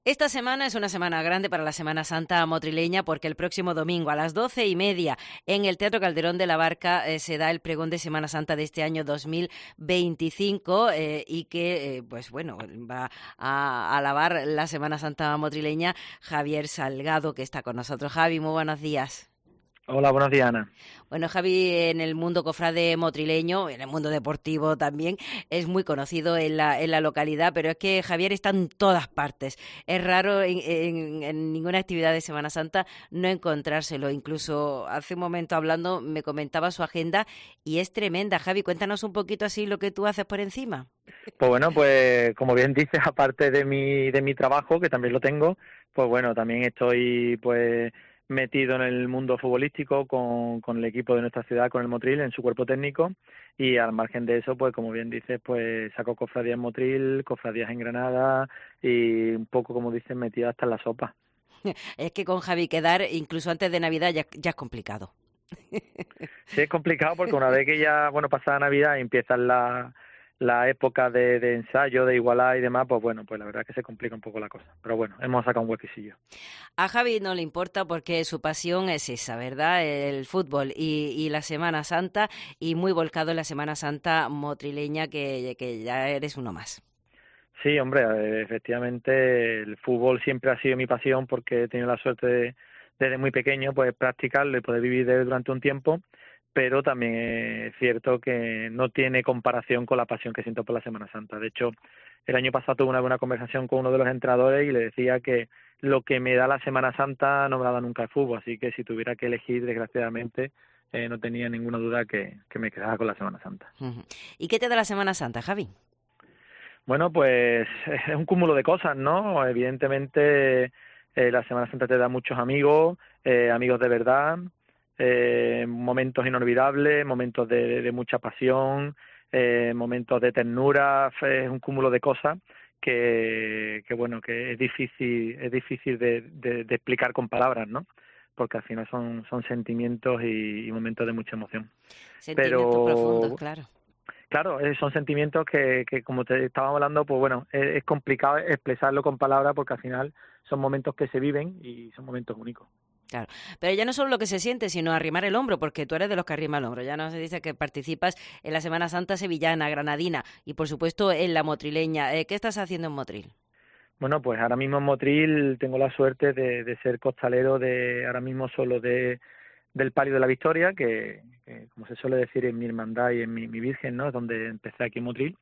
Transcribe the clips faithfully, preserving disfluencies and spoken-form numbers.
Esta semana es una semana grande para la Semana Santa motrileña porque el próximo domingo a las doce y media en el Teatro Calderón de la Barca eh, se da el pregón de Semana Santa de este año dos mil veinticinco eh, y que, eh, pues bueno, va a alabar la Semana Santa motrileña Javier Salgado, que está con nosotros. Javi, muy buenos días. Hola, buenos días, Ana. Bueno, Javi, en el mundo cofrade motrileño, en el mundo deportivo también, es muy conocido en la, en la localidad, pero es que Javier está en todas partes. Es raro en, en, en ninguna actividad de Semana Santa no encontrárselo. Incluso hace un momento hablando me comentaba su agenda y es tremenda. Javi, cuéntanos un poquito así lo que tú haces por encima. Pues bueno, pues como bien dices, aparte de mi de mi trabajo, que también lo tengo, pues bueno, también estoy pues metido en el mundo futbolístico con, con el equipo de nuestra ciudad, con el Motril, en su cuerpo técnico, y al margen de eso, pues como bien dices, pues saco cofradías en Motril, cofradías en Granada, y un poco, como dices, metido hasta en la sopa. Es que con Javi quedar, incluso antes de Navidad, ya, ya es complicado. Sí, es complicado porque una vez que ya, bueno, pasa Navidad y empiezan la, la época de, de ensayo, de igualar y demás, pues bueno, pues la verdad es que se complica un poco la cosa. Pero bueno, hemos sacado un huequecillo. A Javi no le importa porque su pasión es esa, ¿verdad? El fútbol y, y la Semana Santa, y muy volcado en la Semana Santa motrileña, que, que ya eres uno más. Sí, hombre, eh, efectivamente el fútbol siempre ha sido mi pasión porque he tenido la suerte de, desde muy pequeño pues practicarlo y poder vivir de él durante un tiempo, pero también es cierto que no tiene comparación con la pasión que siento por la Semana Santa. De hecho, el año pasado tuve una buena conversación con uno de los entrenadores y le decía que lo que me da la Semana Santa no me la da nunca el fútbol, así que si tuviera que elegir, desgraciadamente, eh, no tenía ninguna duda que, que me quedaba con la Semana Santa. Ujú. ¿Y qué te da la Semana Santa, Javi? Bueno, pues es un cúmulo de cosas, ¿no? Evidentemente, eh, la Semana Santa te da muchos amigos, eh, amigos de verdad, eh, momentos inolvidables, momentos de, de mucha pasión, eh, momentos de ternura, es un cúmulo de cosas que, que bueno, que es difícil, es difícil de, de, de explicar con palabras, ¿no? Porque al final son, son sentimientos y, y momentos de mucha emoción. Sentimientos profundos, Pero claro. claro, eh, son sentimientos que, que, como te estábamos hablando, pues bueno, es, es complicado expresarlo con palabras porque al final son momentos que se viven y son momentos únicos. Claro, pero ya no solo lo que se siente, sino arrimar el hombro, porque tú eres de los que arrima el hombro. Ya no se dice que participas en la Semana Santa sevillana, granadina y, por supuesto, en la motrileña. Eh, ¿Qué estás haciendo en Motril? Bueno, pues ahora mismo en Motril tengo la suerte de, de ser costalero de ahora mismo solo de del Palio de la Victoria, que, que como se suele decir en mi hermandad y en mi, mi Virgen, ¿no? Es donde empecé aquí en Motril.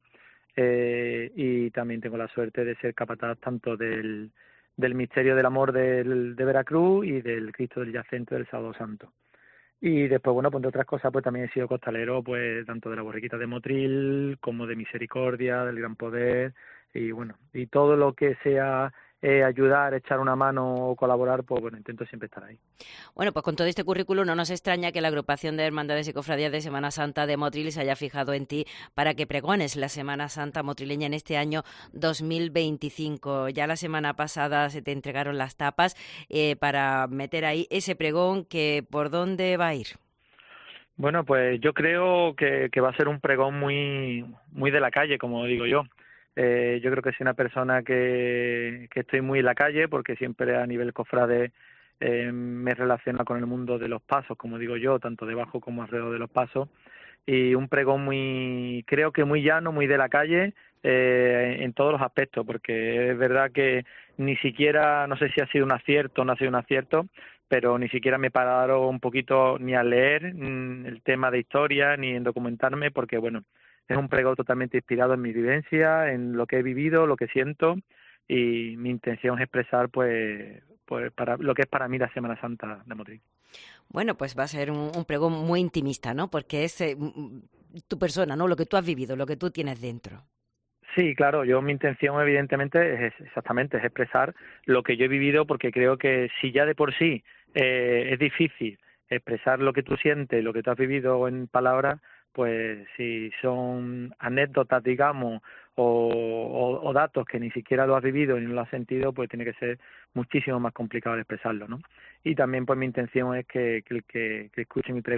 Eh, y también tengo la suerte de ser capataz tanto del, del Misterio del Amor del, de Veracruz y del Cristo del Yacente del Sábado Santo. Y después, bueno, pues de otras cosas, pues también he sido costalero, pues tanto de la Borriquita de Motril como de Misericordia, del Gran Poder, y bueno, y todo lo que sea eh, ayudar, echar una mano o colaborar, pues bueno, intento siempre estar ahí. Bueno, pues con todo este currículum no nos extraña que la agrupación de Hermandades y Cofradías de Semana Santa de Motril se haya fijado en ti para que pregones la Semana Santa motrileña en este año dos mil veinticinco. Ya la semana pasada se te entregaron las tapas eh, para meter ahí ese pregón, que ¿por dónde va a ir? Bueno, pues yo creo que, que va a ser un pregón muy, muy de la calle, como digo yo. Eh, yo creo que soy una persona que, que estoy muy en la calle porque siempre a nivel cofrade eh, me relaciona con el mundo de los pasos, como digo yo, tanto debajo como alrededor de los pasos. Y un pregón muy, creo que muy llano, muy de la calle, eh, en todos los aspectos, porque es verdad que ni siquiera, no sé si ha sido un acierto o no ha sido un acierto, pero ni siquiera me he parado un poquito ni a leer mm, el tema de historia, ni en documentarme, porque bueno, es un pregón totalmente inspirado en mi vivencia, en lo que he vivido, lo que siento, y mi intención es expresar pues, pues para lo que es para mí la Semana Santa de Motril. Bueno, pues va a ser un, un pregón muy intimista, ¿no? Porque es eh, tu persona, ¿no? Lo que tú has vivido, lo que tú tienes dentro. Sí, claro, yo mi intención evidentemente es exactamente, es expresar lo que yo he vivido porque creo que si ya de por sí eh, es difícil expresar lo que tú sientes, lo que tú has vivido en palabras, pues si son anécdotas, digamos, o, o, o datos que ni siquiera lo has vivido ni lo has sentido, pues tiene que ser muchísimo más complicado de expresarlo, ¿no? Y también pues mi intención es que, que el que, que escuche mi pregón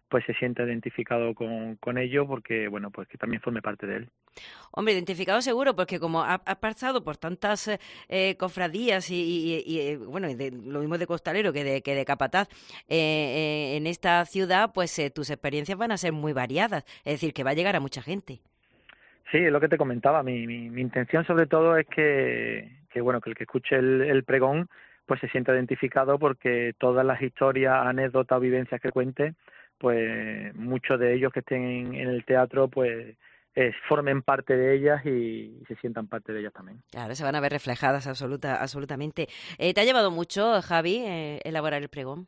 pues se sienta identificado con, con ello, porque bueno, pues que también forme parte de él. Hombre, identificado seguro, porque como ha, ha pasado por tantas eh, cofradías y, y, y, y bueno, de, lo mismo de costalero que de, que de capataz eh, eh, en esta ciudad, pues eh, tus experiencias van a ser muy variadas, es decir, que va a llegar a mucha gente. Sí, es lo que te comentaba. Mi, mi, mi intención sobre todo es que, que bueno, que el que escuche el, el pregón pues se sienta identificado, porque todas las historias, anécdotas o vivencias que cuente, pues muchos de ellos que estén en, en el teatro, pues eh, formen parte de ellas y, y se sientan parte de ellas también. Claro, se van a ver reflejadas absoluta, absolutamente. Eh, ¿Te ha llevado mucho, Javi, eh, elaborar el pregón?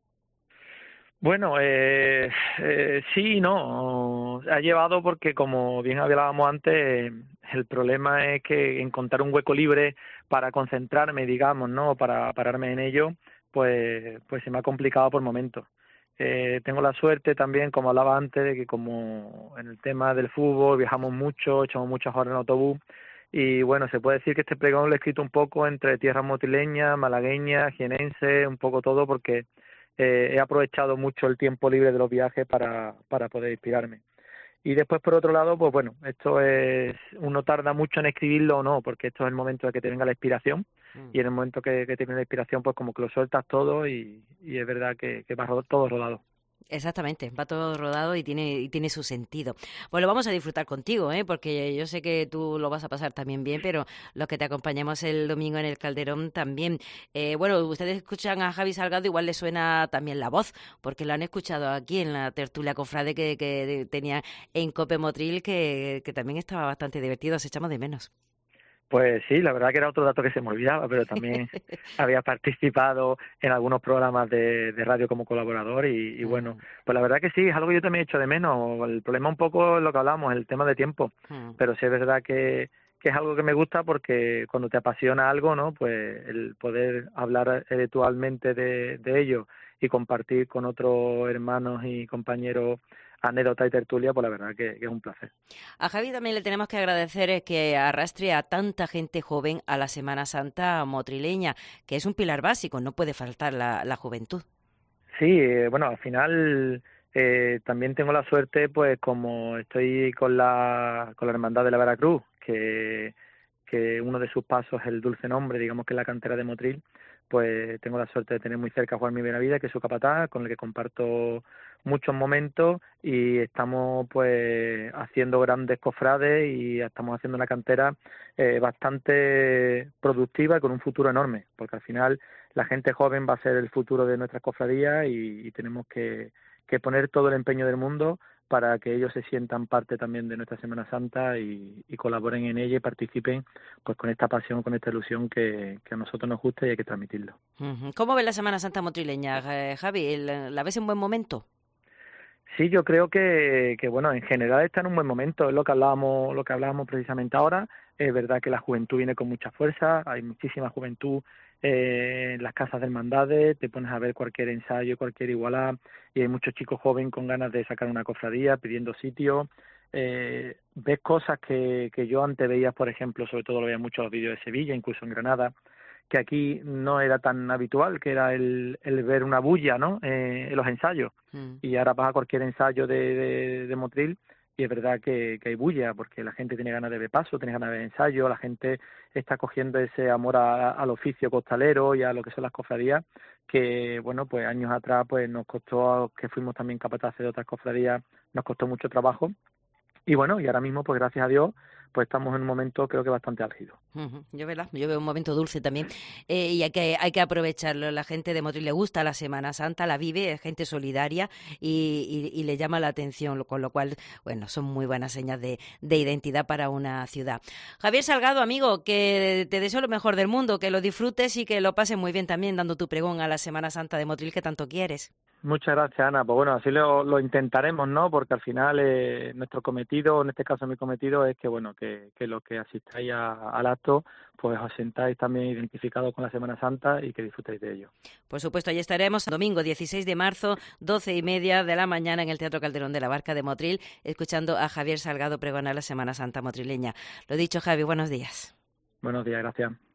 Bueno, eh, eh, sí y no. Ha llevado porque, como bien hablábamos antes, el problema es que encontrar un hueco libre para concentrarme, digamos, ¿no? Para pararme en ello, pues, pues se me ha complicado por momentos. Eh, tengo la suerte también, como hablaba antes, de que como en el tema del fútbol viajamos mucho, echamos muchas horas en autobús, y bueno, se puede decir que este pregón lo he escrito un poco entre tierras motrileñas, malagueñas, jienense, un poco todo, porque eh, he aprovechado mucho el tiempo libre de los viajes para, para poder inspirarme. Y después, por otro lado, pues bueno, esto es, uno tarda mucho en escribirlo o no, porque esto es el momento de que te venga la inspiración, mm. y en el momento que, que te viene la inspiración, pues como que lo sueltas todo y, y es verdad que, que va todo rodado. Exactamente, va todo rodado y tiene, y tiene su sentido. Pues lo vamos a disfrutar contigo, ¿eh? Porque yo sé que tú lo vas a pasar también bien, pero los que te acompañamos el domingo en el Calderón también. Eh, bueno, ustedes escuchan a Javi Salgado, igual les suena también la voz, porque lo han escuchado aquí en la tertulia cofrade que, que tenía en Cope Motril, que, que también estaba bastante divertido, se echamos de menos. Pues sí, la verdad que era otro dato que se me olvidaba, pero también había participado en algunos programas de, de radio como colaborador y, y bueno, pues la verdad que sí, es algo que yo también he hecho de menos. El problema un poco es lo que hablamos, el tema de tiempo, pero sí es verdad que, que es algo que me gusta, porque cuando te apasiona algo, ¿no? Pues el poder hablar habitualmente de, de ello y compartir con otros hermanos y compañeros anécdota y tertulia, pues la verdad que, que es un placer. A Javi también le tenemos que agradecer que arrastre a tanta gente joven a la Semana Santa motrileña, que es un pilar básico, no puede faltar la, la juventud. Sí, eh, bueno, al final eh, también tengo la suerte, pues como estoy con la, con la Hermandad de la Veracruz, que, que uno de sus pasos es el Dulce Nombre, digamos que es la cantera de Motril, pues tengo la suerte de tener muy cerca a Juan Mi Benavida, que es su capataz, con el que comparto muchos momentos, y estamos pues haciendo grandes cofrades y estamos haciendo una cantera eh, bastante productiva y con un futuro enorme, porque al final la gente joven va a ser el futuro de nuestras cofradías y, y tenemos que, que poner todo el empeño del mundo para que ellos se sientan parte también de nuestra Semana Santa y, y colaboren en ella y participen pues con esta pasión, con esta ilusión que, que a nosotros nos gusta y hay que transmitirlo. ¿Cómo ves la Semana Santa motrileña, Javi? ¿La ves en buen momento? Sí, yo creo que, que bueno, en general está en un buen momento, es lo que hablábamos, lo que hablábamos precisamente ahora. Es verdad que la juventud viene con mucha fuerza, hay muchísima juventud eh, en las casas de hermandades, te pones a ver cualquier ensayo, cualquier igualada, y hay muchos chicos jóvenes con ganas de sacar una cofradía, pidiendo sitio. Eh, ves cosas que, que yo antes veía, por ejemplo, sobre todo lo veía mucho en los vídeos de Sevilla, incluso en Granada, que aquí no era tan habitual, que era el, el ver una bulla, ¿no?, eh, en los ensayos. Mm. Y ahora vas a cualquier ensayo de, de, de Motril y es verdad que, que hay bulla, porque la gente tiene ganas de ver paso, tiene ganas de ver ensayo, la gente está cogiendo ese amor a, al oficio costalero y a lo que son las cofradías, que, bueno, pues años atrás pues nos costó, que fuimos también capataces de otras cofradías, nos costó mucho trabajo. Y bueno, y ahora mismo, pues gracias a Dios, pues estamos en un momento creo que bastante álgido. Uh-huh. Yo, ¿verdad? Yo veo un momento dulce también eh, y hay que, hay que aprovecharlo. La gente de Motril le gusta la Semana Santa, la vive, es gente solidaria y, y, y le llama la atención, con lo cual, bueno, son muy buenas señas de, de identidad para una ciudad. Javier Salgado, amigo, que te deseo lo mejor del mundo, que lo disfrutes y que lo pases muy bien también dando tu pregón a la Semana Santa de Motril que tanto quieres. Muchas gracias, Ana. Pues bueno, así lo, lo intentaremos, ¿no? Porque al final eh, nuestro cometido, en este caso mi cometido, es que, bueno, que, que los que asistáis a, al acto, pues os sentáis también identificados con la Semana Santa y que disfrutéis de ello. Por supuesto, allí estaremos domingo dieciséis de marzo, doce y media de la mañana en el Teatro Calderón de la Barca de Motril, escuchando a Javier Salgado pregonar la Semana Santa motrileña. Lo dicho, Javi, buenos días. Buenos días, gracias.